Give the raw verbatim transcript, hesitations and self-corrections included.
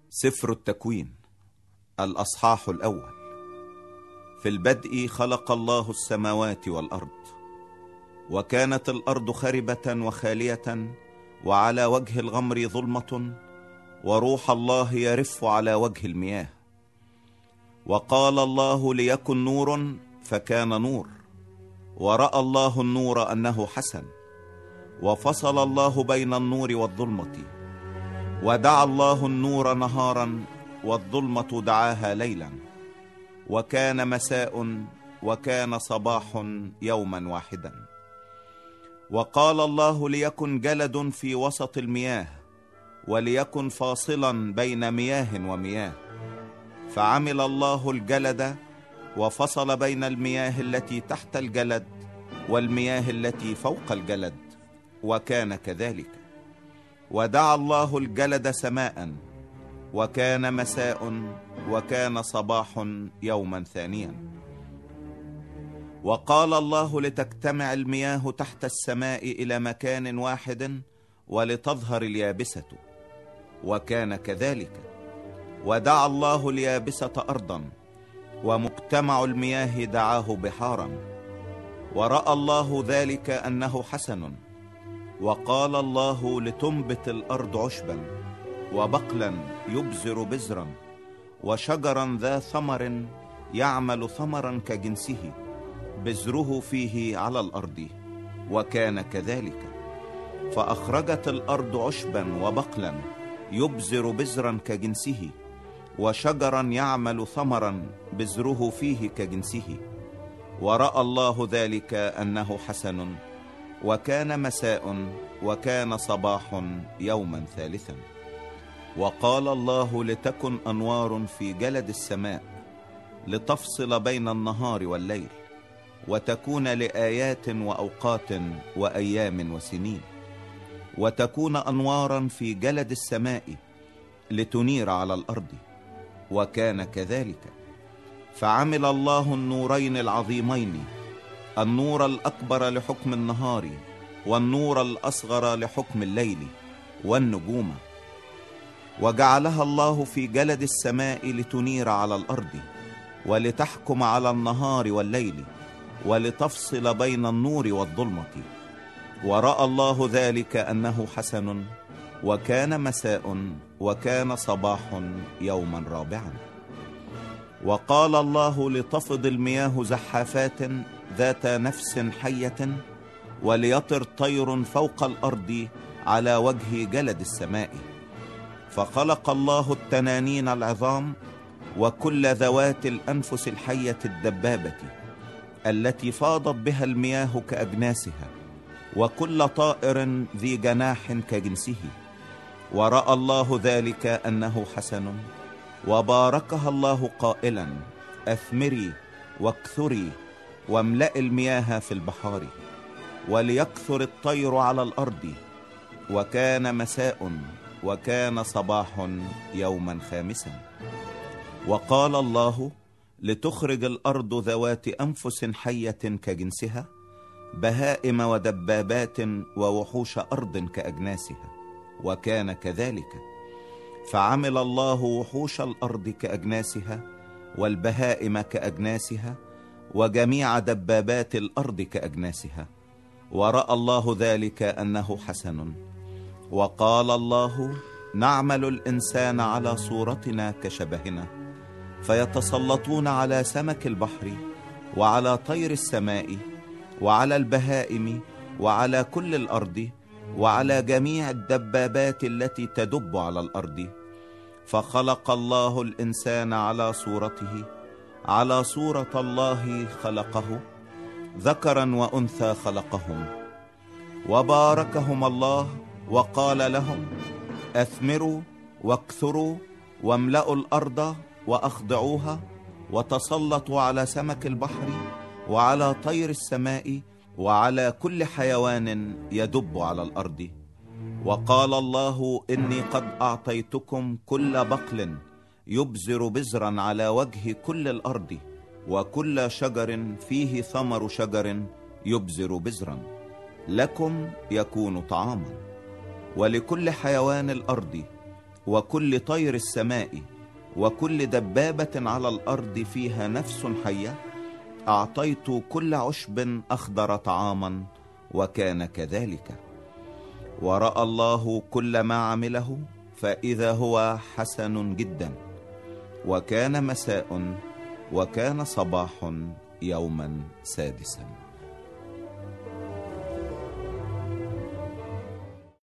سفر التكوين الأصحاح الأول. في البدء خلق الله السماوات والأرض، وكانت الأرض خربة وخالية، وعلى وجه الغمر ظلمة، وروح الله يرف على وجه المياه. وقال الله ليكن نور، فكان نور. ورأى الله النور أنه حسن، وفصل الله بين النور والظلمة. ودعا الله النور نهارا، والظلمة دعاها ليلا. وكان مساء، وكان صباح يوما واحدا. وقال الله ليكن جلد في وسط المياه، وليكن فاصلا بين مياه ومياه. فعمل الله الجلد، وفصل بين المياه التي تحت الجلد والمياه التي فوق الجلد، وكان كذلك. ودعا الله الجلد سماء، وكان مساء، وكان صباح يوما ثانيا. وقال الله لتجتمع المياه تحت السماء إلى مكان واحد، ولتظهر اليابسة، وكان كذلك. ودعا الله اليابسة أرضا، ومجتمع المياه دعاه بحارا. ورأى الله ذلك أنه حسن. وقال الله لتنبت الأرض عشبا، وبقلا يبزر بزرا، وشجرا ذا ثمر يعمل ثمرا كجنسه، بزره فيه على الأرض، وكان كذلك. فأخرجت الأرض عشبا وبقلا يبزر بزرا كجنسه، وشجرا يعمل ثمرا بزره فيه كجنسه. ورأى الله ذلك أنه حسن. وكان مساء، وكان صباح يوما ثالثا. وقال الله لتكن أنوار في جلد السماء، لتفصل بين النهار والليل، وتكون لآيات وأوقات وأيام وسنين. وتكون أنوارا في جلد السماء لتنير على الأرض، وكان كذلك. فعمل الله النورين العظيمين، النور الأكبر لحكم النهار، والنور الأصغر لحكم الليل، والنجوم. وجعلها الله في جلد السماء لتنير على الأرض، ولتحكم على النهار والليل، ولتفصل بين النور والظلمة. ورأى الله ذلك أنه حسن. وكان مساء، وكان صباح يوما رابعا. وقال الله لتفض المياه زحافات ذات نفس حية، وليطر طير فوق الأرض على وجه جلد السماء. فخلق الله التنانين العظام، وكل ذوات الأنفس الحية الدبابة التي فاضت بها المياه كأجناسها، وكل طائر ذي جناح كجنسه. ورأى الله ذلك أنه حسن. وباركها الله قائلا: أثمري واكثري، واملئ المياه في البحار، وليكثر الطير على الأرض. وكان مساء، وكان صباح يوما خامسا. وقال الله لتخرج الأرض ذوات أنفس حية كجنسها، بهائم ودبابات ووحوش أرض كأجناسها، وكان كذلك. فعمل الله وحوش الأرض كأجناسها، والبهائم كأجناسها، وجميع دبابات الأرض كأجناسها. ورأى الله ذلك أنه حسن. وقال الله: نعمل الإنسان على صورتنا كشبهنا، فيتسلطون على سمك البحر، وعلى طير السماء، وعلى البهائم، وعلى كل الأرض، وعلى جميع الدبابات التي تدب على الأرض. فخلق الله الإنسان على صورته، على صورة الله خلقه، ذكرا وأنثى خلقهم. وباركهم الله، وقال لهم: أثمروا واكثروا، واملأوا الأرض وأخضعوها، وتسلطوا على سمك البحر، وعلى طير السماء، وعلى كل حيوان يدب على الأرض. وقال الله: إني قد أعطيتكم كل بقل يبزر بزرا على وجه كل الأرض، وكل شجر فيه ثمر شجر يبزر بزرا، لكم يكون طعاما. ولكل حيوان الأرض وكل طير السماء وكل دبابة على الأرض فيها نفس حية أعطيت كل عشب أخضر طعاما، وكان كذلك. ورأى الله كل ما عمله، فإذا هو حسن جدا. وكان مساء وكان صباح يوما سادسا.